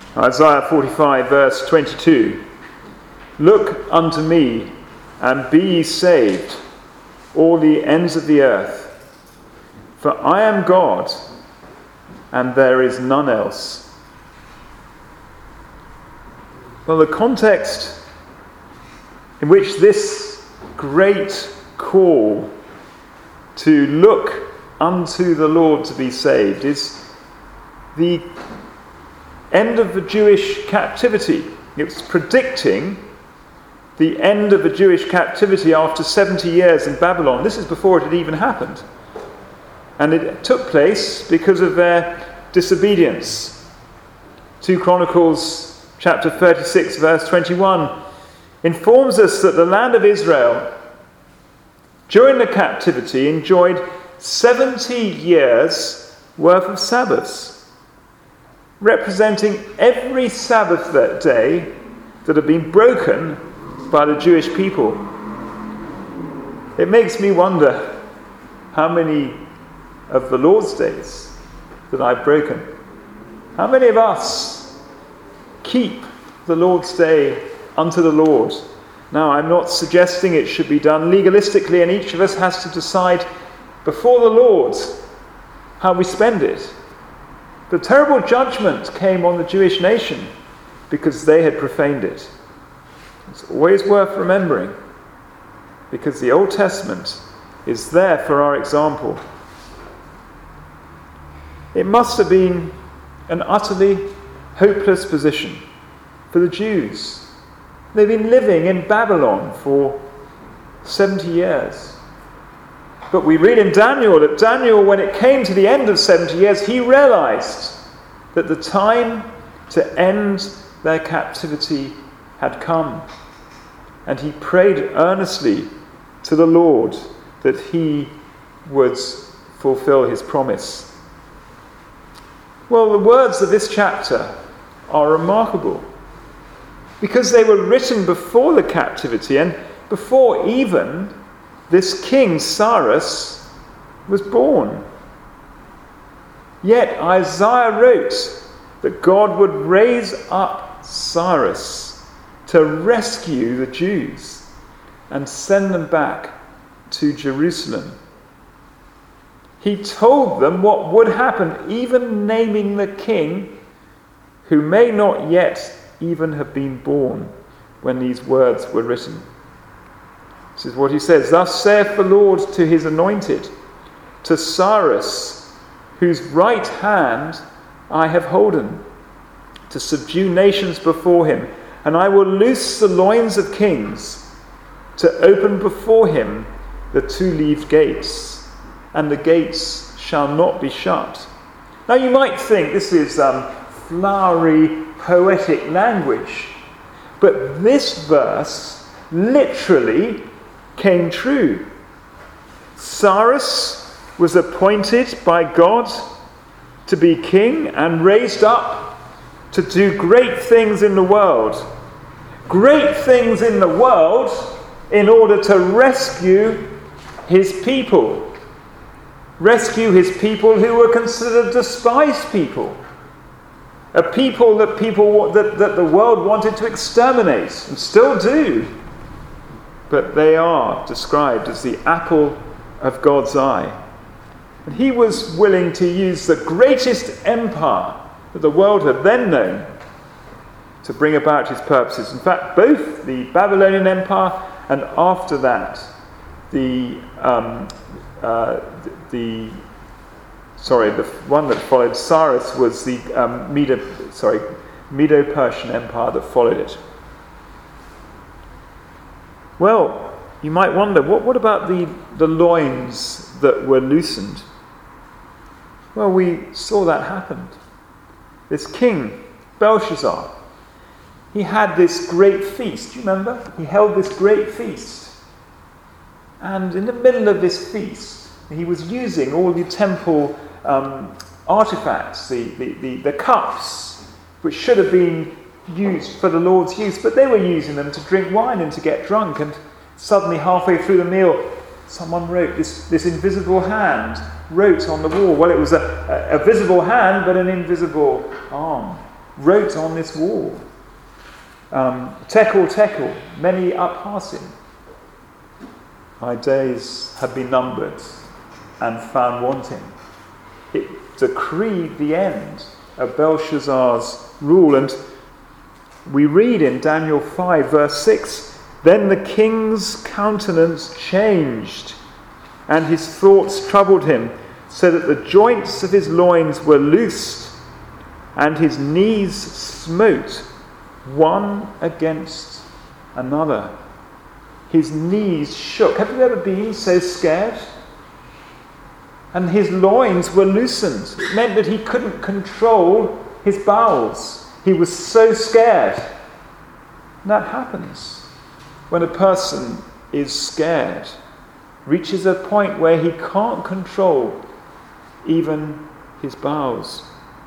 Isaiah 45 verse 22. Look unto me, and be ye saved, all the ends of the earth. For I am God, and there is none else. Well, the context in which this great call to look unto the Lord to be saved is the end of the Jewish captivity. It's predicting the end of the Jewish captivity after 70 years in Babylon. This is before it had even happened. And it took place because of their disobedience. 2 Chronicles chapter 36 verse 21 informs us that the land of Israel during the captivity enjoyed 70 years worth of Sabbaths, representing every Sabbath that day that had been broken by the Jewish people. It makes me wonder how many of the Lord's days that I've broken. How many of us keep the Lord's day unto the Lord? Now, I'm not suggesting it should be done legalistically, and each of us has to decide before the Lord how we spend it. The terrible judgment came on the Jewish nation because they had profaned it. It's always worth remembering, because the Old Testament is there for our example. It must have been an utterly hopeless position for the Jews. They've been living in Babylon for 70 years. But we read in Daniel that Daniel, when it came to the end of 70 years, he realized that the time to end their captivity had come. And he prayed earnestly to the Lord that he would fulfill his promise. Well, the words of this chapter are remarkable because they were written before the captivity and before even this king Cyrus was born. Yet Isaiah wrote that God would raise up Cyrus to rescue the Jews and send them back to Jerusalem. He told them what would happen, even naming the king who may not yet even have been born when these words were written. This is what he says. Thus saith the Lord to his anointed, to Cyrus, whose right hand I have holden, to subdue nations before him, and I will loose the loins of kings, to open before him the two-leaved gates, and the gates shall not be shut. Now you might think this is flowery, poetic language, but this verse literally came true. Cyrus was appointed by God to be king and raised up to do great things in the world. Great things in the world in order to rescue his people. Rescue his people who were considered despised people. A people that the world wanted to exterminate and still do. But they are described as the apple of God's eye. And he was willing to use the greatest empire that the world had then known to bring about his purposes. In fact, both the Babylonian Empire and after that, the one that followed Cyrus was the Medo-Persian Empire that followed it. Well, you might wonder, what about the loins that were loosened? Well, we saw that happened. This king, Belshazzar, he had this great feast. Do you remember? He held this great feast. And in the middle of this feast, he was using all the temple artifacts, the cups, which should have been used for the Lord's use, but they were using them to drink wine and to get drunk. And suddenly, halfway through the meal, someone wrote, this invisible hand wrote on the wall. Well, it was a visible hand, but an invisible arm wrote on this wall. Tekel, Tekel, many are passing. My days have been numbered and found wanting. It decreed the end of Belshazzar's rule. And we read in Daniel 5 verse 6, "Then the king's countenance changed, and his thoughts troubled him, so that the joints of his loins were loosed, and his knees smote one against another." His knees shook. Have you ever been so scared? And his loins were loosened. It meant that he couldn't control his bowels. He was so scared. And that happens when a person is scared, reaches a point where he can't control even his bowels.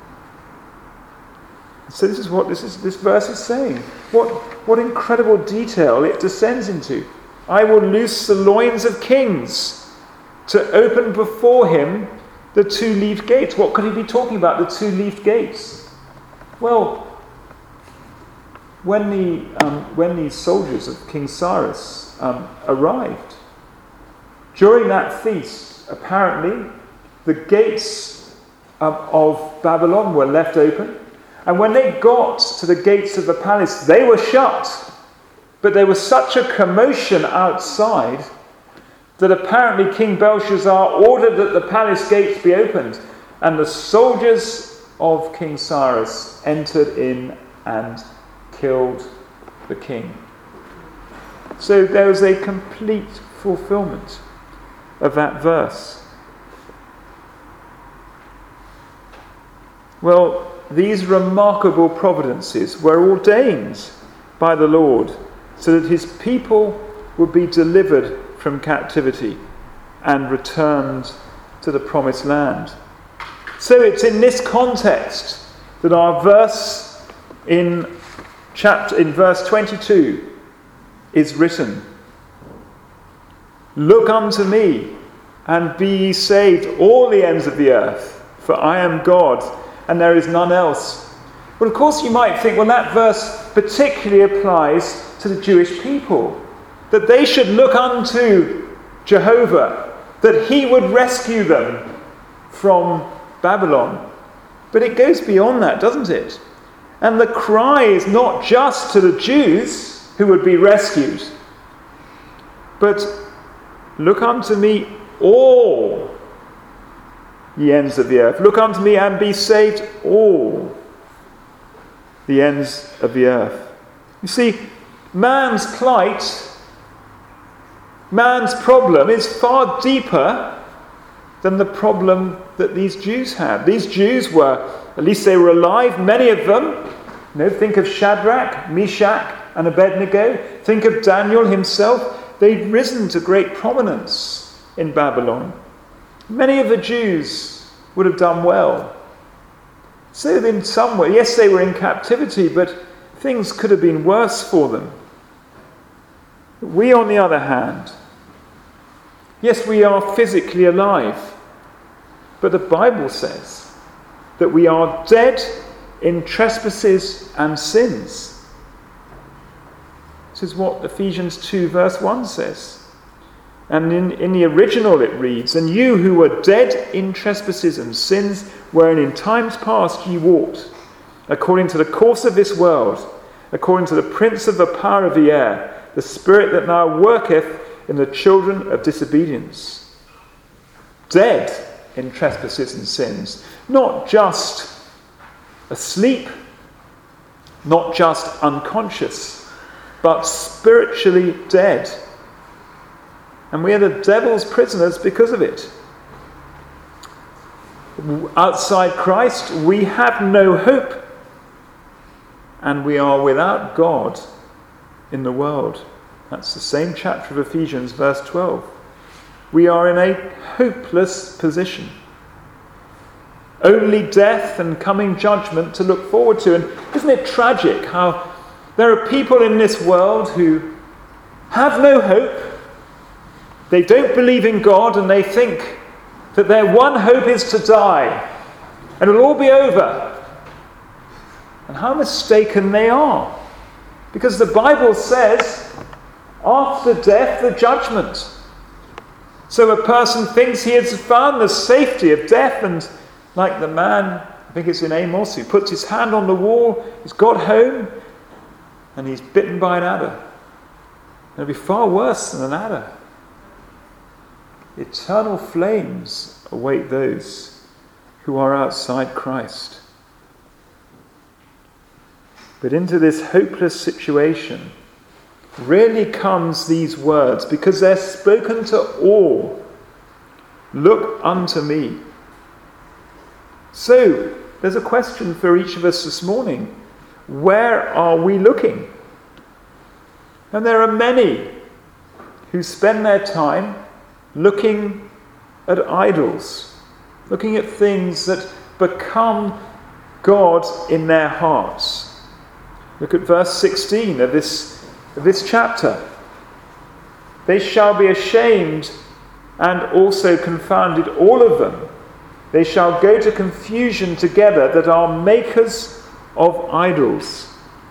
So this is what this verse is saying. What incredible detail it descends into. "I will loose the loins of kings to open before him the two-leaved gates." What could he be talking about, the two-leaved gates? Well, when the soldiers of King Cyrus arrived, during that feast, apparently, the gates of Babylon were left open. And when they got to the gates of the palace, they were shut. But there was such a commotion outside that apparently King Belshazzar ordered that the palace gates be opened. And the soldiers of King Cyrus entered in and killed the king. So there was a complete fulfillment of that verse. Well, these remarkable providences were ordained by the Lord so that his people would be delivered from captivity and returned to the promised land. So it's in this context that our verse in verse 22 is written. "Look unto me, and be ye saved, all the ends of the earth, for I am God, and there is none else." Well, of course you might think, well, that verse particularly applies to the Jewish people, that they should look unto Jehovah, that he would rescue them from Babylon. But it goes beyond that, doesn't it? And the cry is not just to the Jews who would be rescued, but "Look unto me, all ye ends of the earth. Look unto me and be saved, all the ends of the earth." You see, man's plight, man's problem is far deeper than the problem that these Jews had. These Jews were, at least they were alive, many of them. Think of Shadrach, Meshach, and Abednego. Think of Daniel himself. They'd risen to great prominence in Babylon. Many of the Jews would have done well. So in some way, yes, they were in captivity, but things could have been worse for them. We, on the other hand, yes, we are physically alive, but the Bible says that we are dead in trespasses and sins. This is what Ephesians 2 verse 1 says. And in the original it reads, "And you who were dead in trespasses and sins, wherein in times past ye walked, according to the course of this world, according to the prince of the power of the air, the spirit that now worketh in the children of disobedience." Dead in trespasses and sins. Not just asleep, not just unconscious, but spiritually dead. And we are the devil's prisoners because of it. Outside Christ, we have no hope, and we are without God in the world. That's the same chapter of Ephesians, verse 12. We are in a hopeless position. Only death and coming judgment to look forward to. And isn't it tragic how there are people in this world who have no hope? They don't believe in God, and they think that their one hope is to die, and it'll all be over. And how mistaken they are. Because the Bible says, after death, the judgment. So a person thinks he has found the safety of death, and like the man, I think it's in Amos, who puts his hand on the wall, he's got home, and he's bitten by an adder. It'll be far worse than an adder. Eternal flames await those who are outside Christ. But into this hopeless situation really comes these words, because they're spoken to all. Look unto me. So, there's a question for each of us this morning. Where are we looking? And there are many who spend their time looking at idols, looking at things that become God in their hearts. Look at verse 16 of this chapter. They shall be ashamed and also confounded, all of them. They shall go to confusion together that are makers of idols.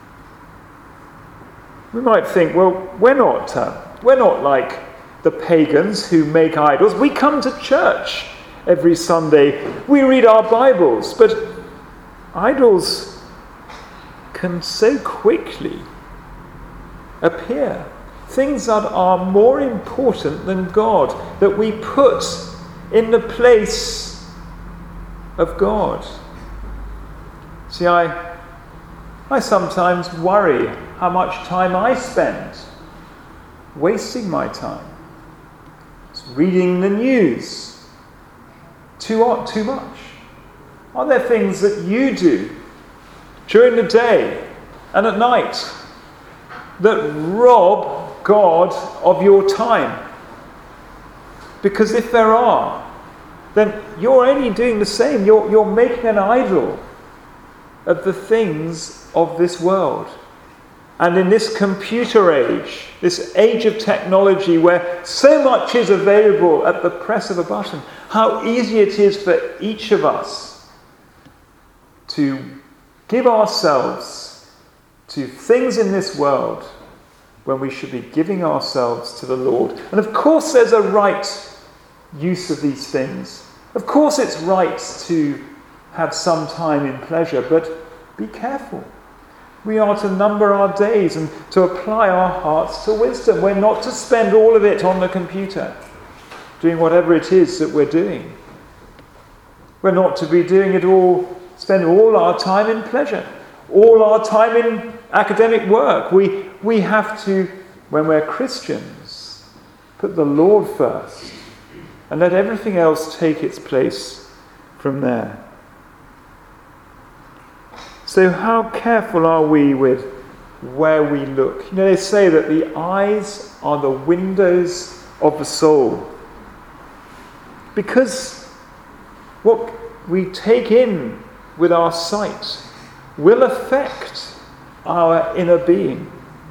We might think, well, we're not like the pagans who make idols. We come to church every Sunday. We read our Bibles. But idols can so quickly appear. Things that are more important than God, that we put in the place of God. See, I sometimes worry how much time I spend wasting my time. It's reading the news. Too much. Are there things that you do during the day and at night that rob God of your time? Because if there are, then you're only doing the same. You're making an idol of the things of this world. And in this computer age, this age of technology where so much is available at the press of a button, how easy it is for each of us to give ourselves to things in this world when we should be giving ourselves to the Lord. And of course there's a right use of these things. Of course it's right to have some time in pleasure, but be careful. We are to number our days and to apply our hearts to wisdom. We're not to spend all of it on the computer, doing whatever it is that we're doing. We're not to be doing it all, spend all our time in pleasure, all our time in academic work. We have to, when we're Christians, put the Lord first and let everything else take its place from there. So how careful are we with where we look? You know, they say that the eyes are the windows of the soul. Because what we take in with our sight will affect our inner being.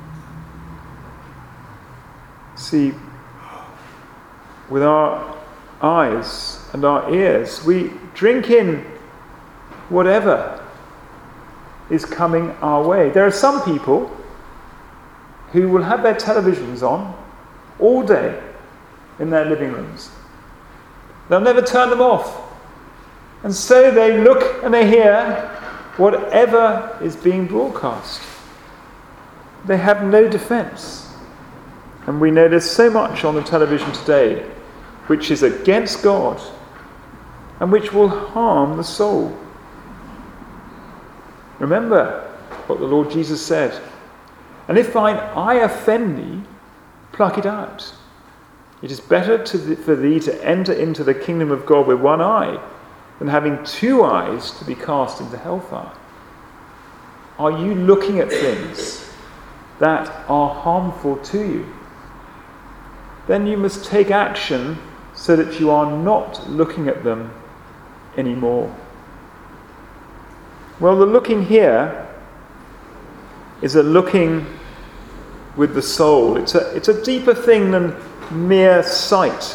See, with our eyes and our ears, we drink in whatever is coming our way. There are some people who will have their televisions on all day in their living rooms. They'll never turn them off. And so they look and they hear whatever is being broadcast. They have no defense. And we know there's so much on the television today which is against God and which will harm the soul. Remember what the Lord Jesus said. And if thine eye offend thee, pluck it out. It is better for thee to enter into the kingdom of God with one eye than having two eyes to be cast into hellfire. Are you looking at things that are harmful to you? Then you must take action so that you are not looking at them anymore. Well, the looking here is a looking with the soul. It's a deeper thing than mere sight.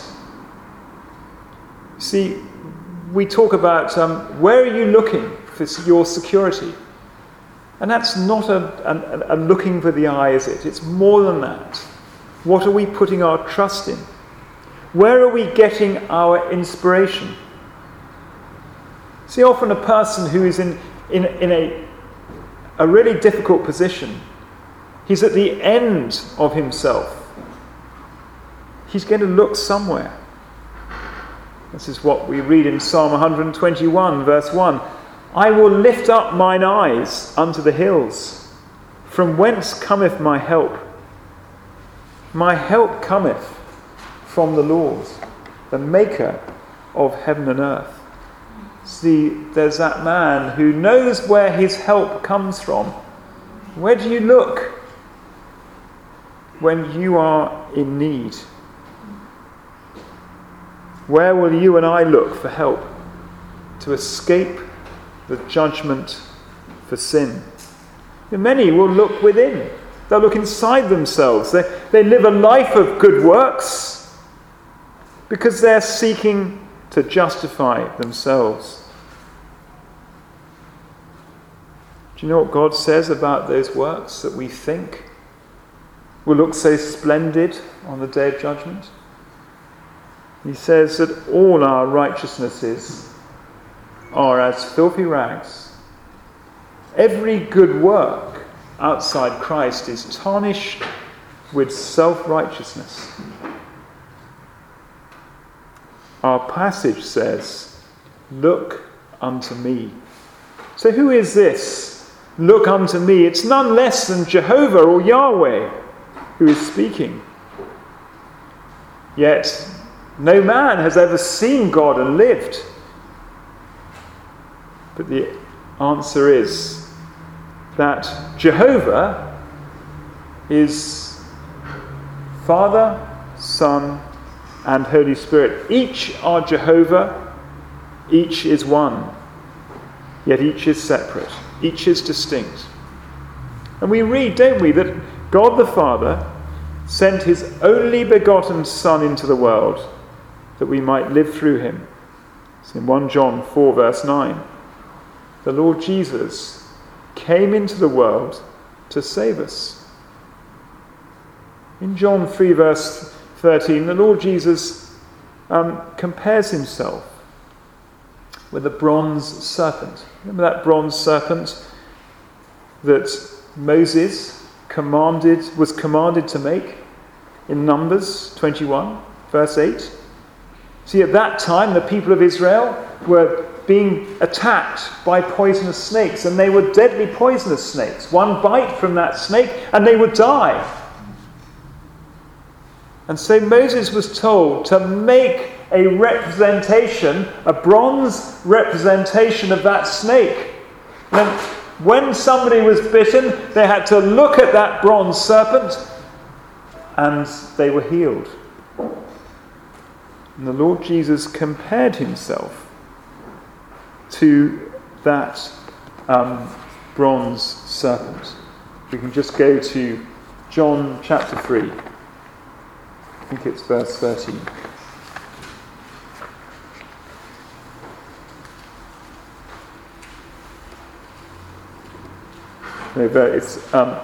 See, we talk about where are you looking for your security? And that's not a looking for the eye, is it? It's more than that. What are we putting our trust in? Where are we getting our inspiration? See, often a person who is in a really difficult position, he's at the end of himself. He's going to look somewhere. This is what we read in Psalm 121, verse 1. I will lift up mine eyes unto the hills. From whence cometh my help? My help cometh from the Lord, the maker of heaven and earth. See, there's that man who knows where his help comes from. Where do you look when you are in need? Where will you and I look for help to escape the judgment for sin? And many will look within. They'll look inside themselves. They live a life of good works because they're seeking to justify themselves. Do you know what God says about those works that we think will look so splendid on the day of judgment? He says that all our righteousnesses are as filthy rags. Every good work outside Christ is tarnished with self-righteousness. Our passage says, look unto me. So who is this? Look unto me. It's none less than Jehovah or Yahweh who is speaking. Yet no man has ever seen God and lived. But the answer is that Jehovah is Father, Son, and Holy Spirit. Each are Jehovah, each is one, yet each is separate, each is distinct. And we read, don't we, that God the Father sent his only begotten Son into the world that we might live through him. It's in 1 John 4 verse 9. The Lord Jesus came into the world to save us. In John 3 verse 13, the Lord Jesus compares himself with a bronze serpent. Remember that bronze serpent that Moses was commanded to make in Numbers 21 verse 8? See, at that time the people of Israel were being attacked by poisonous snakes, and they were deadly poisonous snakes. One bite from that snake and they would die. And so Moses was told to make a representation, a bronze representation of that snake. And when somebody was bitten, they had to look at that bronze serpent and they were healed. And the Lord Jesus compared himself to that bronze serpent. We can just go to John chapter 3. I think it's verse 13. No, it's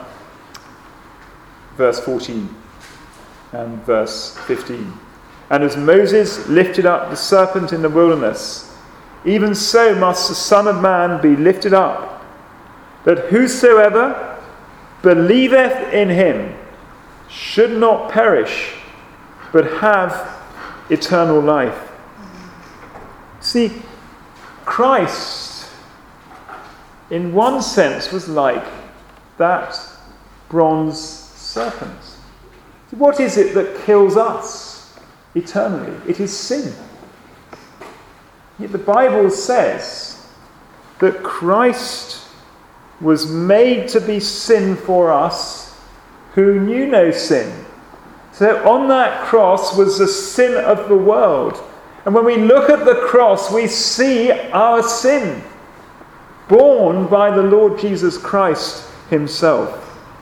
verse 14 and verse 15. And as Moses lifted up the serpent in the wilderness, even so must the Son of Man be lifted up, that whosoever believeth in him should not perish, but have eternal life. See, Christ, in one sense, was like that bronze serpent. What is it that kills us eternally? It is sin. Yet the Bible says that Christ was made to be sin for us who knew no sin. So on that cross was the sin of the world. And when we look at the cross, we see our sin, borne by the Lord Jesus Christ himself.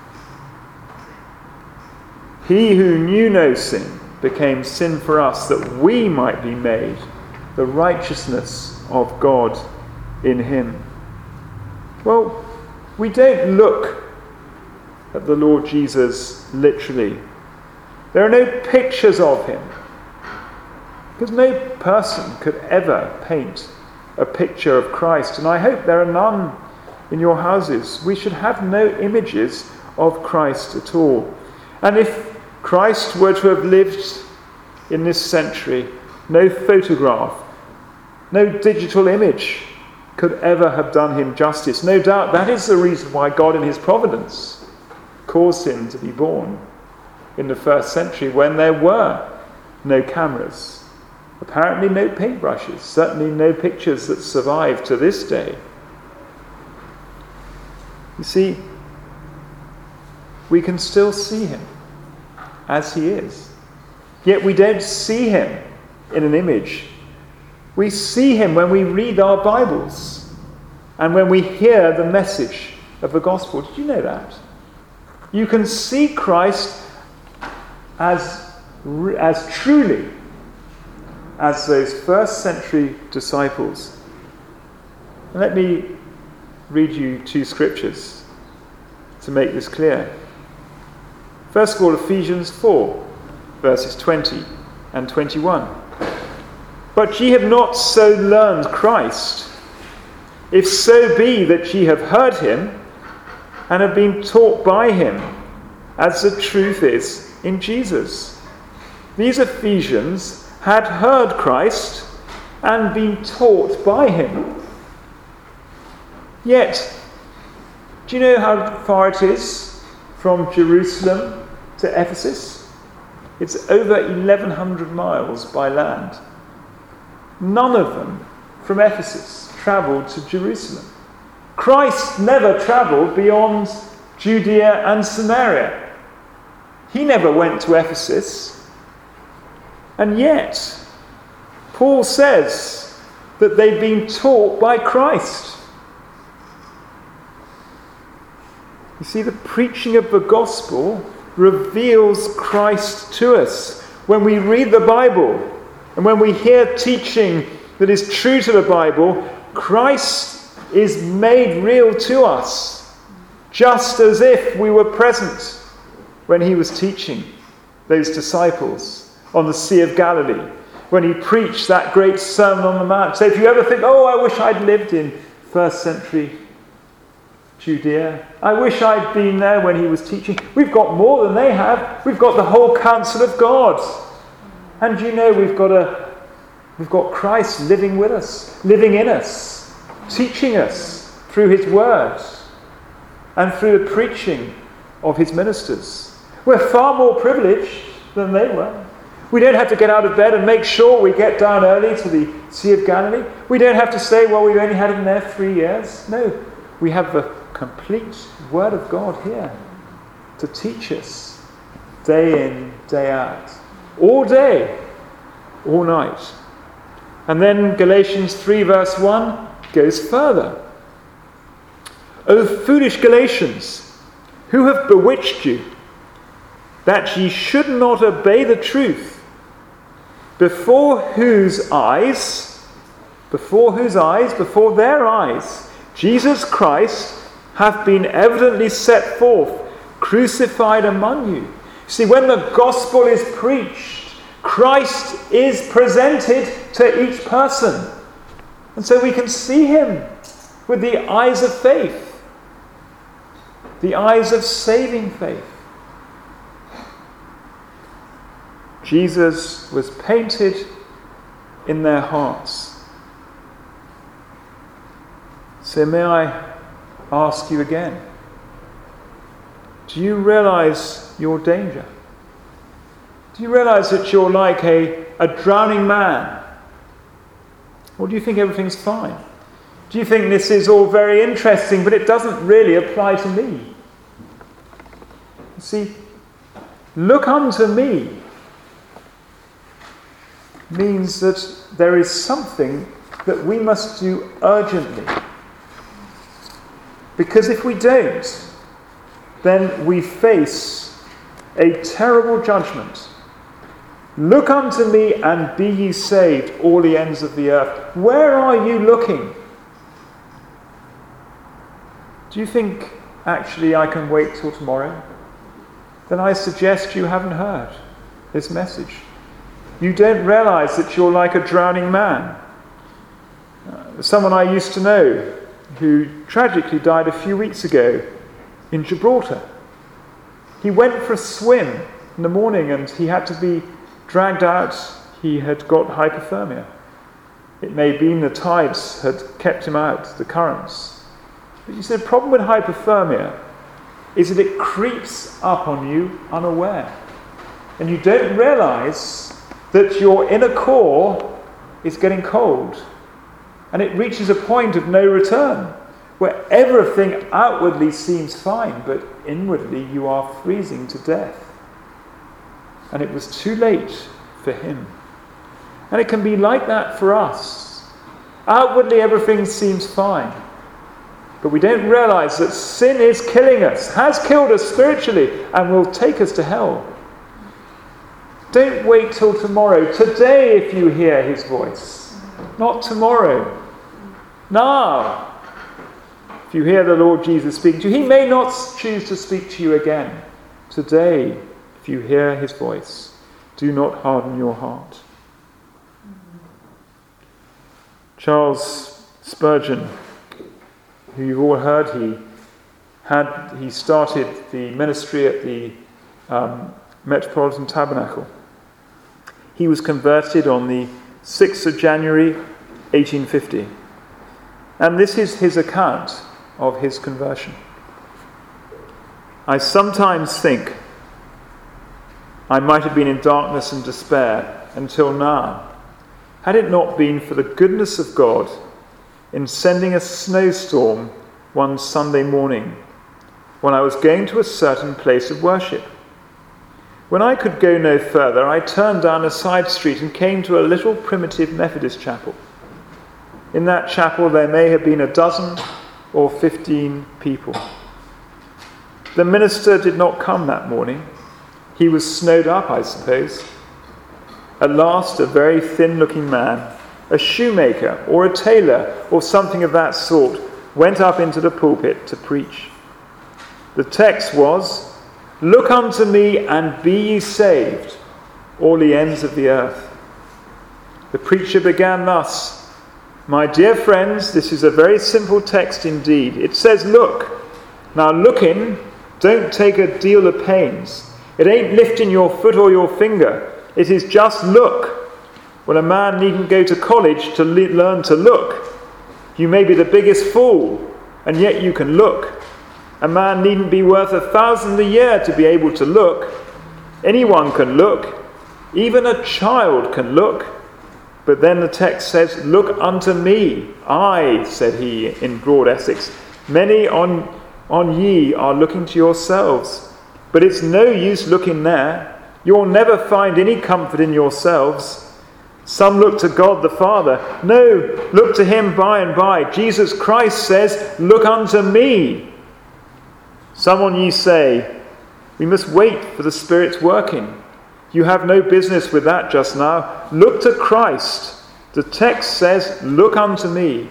He who knew no sin became sin for us, that we might be made the righteousness of God in him. Well, We don't look at the Lord Jesus literally. There are no pictures of him, because no person could ever paint a picture of Christ, and I hope there are none in your houses. We should have no images of Christ at all. And if Christ were to have lived in this century, no photograph, no digital image could ever have done him justice. No doubt that is the reason why God in his providence caused him to be born in the first century, when there were no cameras, apparently no paintbrushes, certainly no pictures that survive to this day. You see, we can still see him as he is, yet we don't see him in an image. We see him when we read our Bibles and when we hear the message of the gospel. Did you know that? You can see Christ as truly as those first century disciples. And let me read you two scriptures to make this clear. First of all, Ephesians 4, verses 20 and 21. But ye have not so learned Christ, if so be that ye have heard him and have been taught by him, as the truth is in Jesus. These Ephesians had heard Christ and been taught by him. Yet, do you know how far it is from Jerusalem to Ephesus? It's over 1,100 miles by land. None of them from Ephesus travelled to Jerusalem. Christ never travelled beyond Judea and Samaria. He never went to Ephesus. And yet, Paul says that they've been taught by Christ. You see, the preaching of the gospel reveals Christ to us. When we read the Bible and when we hear teaching that is true to the Bible, Christ is made real to us, just as if we were present when he was teaching those disciples on the Sea of Galilee, when he preached that great Sermon on the Mount. So if you ever think, oh, I wish I'd lived in first century Judea, I wish I'd been there when he was teaching. We've got more than they have. We've got the whole counsel of God. And you know, we've got Christ living with us, living in us, teaching us through his word and through the preaching of his ministers. We're far more privileged than they were. We don't have to get out of bed and make sure we get down early to the Sea of Galilee. We don't have to say, well, we've only had him there 3 years. No, we have the complete word of God here to teach us day in, day out, all day, all night. And then Galatians 3 verse 1 goes further. O foolish Galatians, who have bewitched you, that ye should not obey the truth, before their eyes, Jesus Christ hath been evidently set forth, crucified among you. See, when the gospel is preached, Christ is presented to each person. And so we can see him with the eyes of faith, the eyes of saving faith. Jesus was painted in their hearts. So may I ask you again, do you realize your danger? Do you realize that you're like a drowning man? Or do you think everything's fine? Do you think this is all very interesting, but it doesn't really apply to me? You see, look unto me means that there is something that we must do urgently. Because if we don't, then we face a terrible judgment. Look unto me and be ye saved, all the ends of the earth. Where are you looking? Do you think, actually, I can wait till tomorrow? Then I suggest you haven't heard this message. You don't realize that you're like a drowning man. Someone I used to know who tragically died a few weeks ago in Gibraltar. He went for a swim in the morning and he had to be dragged out. He had got hypothermia. It may have been the tides had kept him out, the currents. But you see, the problem with hypothermia is that it creeps up on you unaware. And you don't realize that your inner core is getting cold. And it reaches a point of no return, where everything outwardly seems fine, but inwardly you are freezing to death. And it was too late for him. And it can be like that for us. Outwardly everything seems fine, but we don't realize that sin is killing us, has killed us spiritually, and will take us to hell. Don't wait till tomorrow. Today, if you hear his voice. Not tomorrow. Now. If you hear the Lord Jesus speaking to you, he may not choose to speak to you again. Today, if you hear his voice, do not harden your heart. Charles Spurgeon, who you've all heard, he started the ministry at the Metropolitan Tabernacle. He was converted on the 6th of January 1850. And this is his account of his conversion. I sometimes think I might have been in darkness and despair until now, had it not been for the goodness of God in sending a snowstorm one Sunday morning when I was going to a certain place of worship. When I could go no further, I turned down a side street and came to a little primitive Methodist chapel. In that chapel there may have been 12 or 15 people. The minister did not come that morning. He was snowed up, I suppose. At last, a very thin-looking man, a shoemaker or a tailor or something of that sort, went up into the pulpit to preach. The text was, "Look unto me and be ye saved, all the ends of the earth." The preacher began thus, "My dear friends, this is a very simple text indeed. It says, look. Now looking, don't take a deal of pains. It ain't lifting your foot or your finger. It is just look. Well, a man needn't go to college to learn to look. You may be the biggest fool, and yet you can look. A man needn't be worth 1,000 a year to be able to look. Anyone can look. Even a child can look. But then the text says, look unto me. I, said he in broad Essex, many on ye are looking to yourselves. But it's no use looking there. You'll never find any comfort in yourselves. Some look to God the Father. No, look to him by and by. Jesus Christ says, look unto me. Some on ye say, we must wait for the Spirit's working. You have no business with that just now. Look to Christ. The text says, look unto me.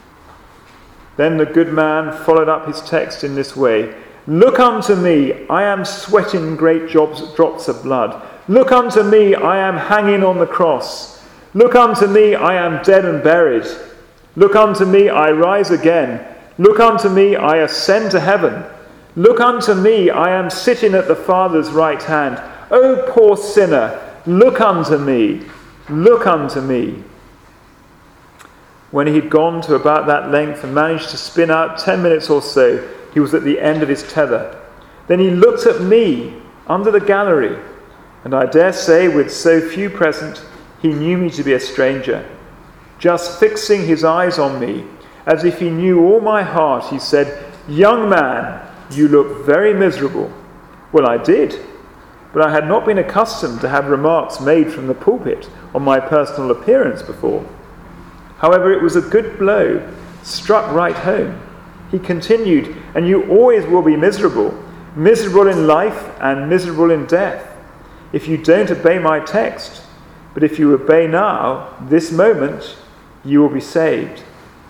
Then the good man followed up his text in this way. Look unto me, I am sweating great drops of blood. Look unto me, I am hanging on the cross. Look unto me, I am dead and buried. Look unto me, I rise again. Look unto me, I ascend to heaven. Look unto me, I am sitting at the Father's right hand. O poor sinner, look unto me, look unto me. When he had gone to about that length and managed to spin out 10 minutes or so, he was at the end of his tether. Then he looked at me under the gallery, and I dare say with so few present, he knew me to be a stranger. Just fixing his eyes on me, as if he knew all my heart, he said, young man, you look very miserable. Well, I did, but I had not been accustomed to have remarks made from the pulpit on my personal appearance before. However, it was a good blow, struck right home. He continued, and you always will be miserable in life and miserable in death, if you don't obey my text. But if you obey now, this moment, you will be saved.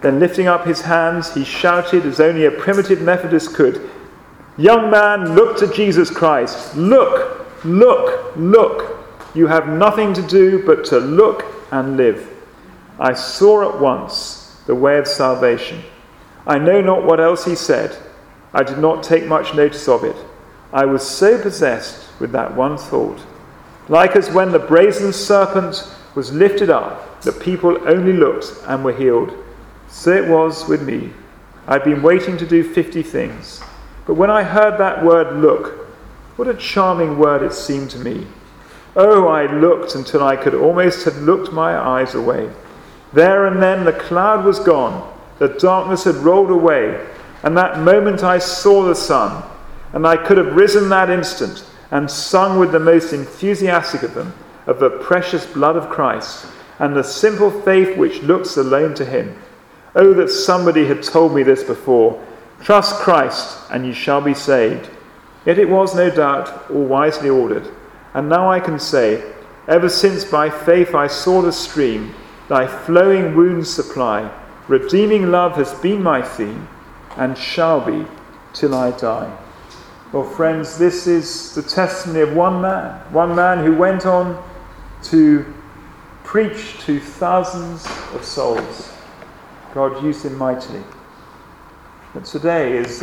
Then lifting up his hands, he shouted as only a primitive Methodist could, "Young man, look to Jesus Christ. Look, look, look. You have nothing to do but to look and live." I saw at once the way of salvation. I know not what else he said. I did not take much notice of it. I was so possessed with that one thought. Like as when the brazen serpent was lifted up, the people only looked and were healed. So it was with me. I'd been waiting to do 50 things. But when I heard that word look, what a charming word it seemed to me. Oh, I looked until I could almost have looked my eyes away. There and then the cloud was gone, the darkness had rolled away, and that moment I saw the sun, and I could have risen that instant and sung with the most enthusiastic of them of the precious blood of Christ and the simple faith which looks alone to him. Oh, that somebody had told me this before. Trust Christ and you shall be saved. Yet it was no doubt all wisely ordered. And now I can say, ever since by faith I saw the stream, thy flowing wounds supply, redeeming love has been my theme, and shall be till I die. Well, friends, this is the testimony of one man who went on to preach to thousands of souls. God used him mightily. But today is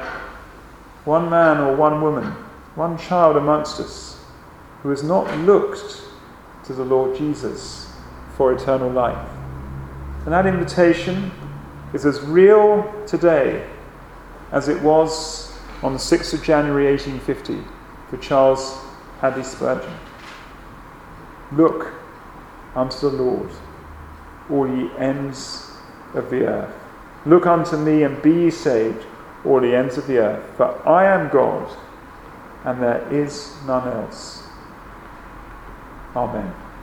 one man or one woman, one child amongst us, who has not looked to the Lord Jesus for eternal life. And that invitation is as real today as it was on the 6th of January 1850 for Charles Hadley Spurgeon. Look unto the Lord, all ye ends of the earth. Look unto me and be ye saved, all the ends of the earth. For I am God, and there is none else. Amen.